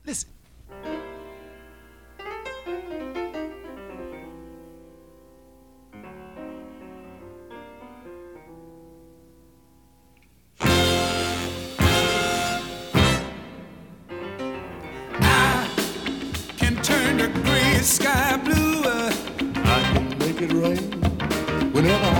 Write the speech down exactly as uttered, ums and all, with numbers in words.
Listen. Sky blue, uh, I can make it rain whenever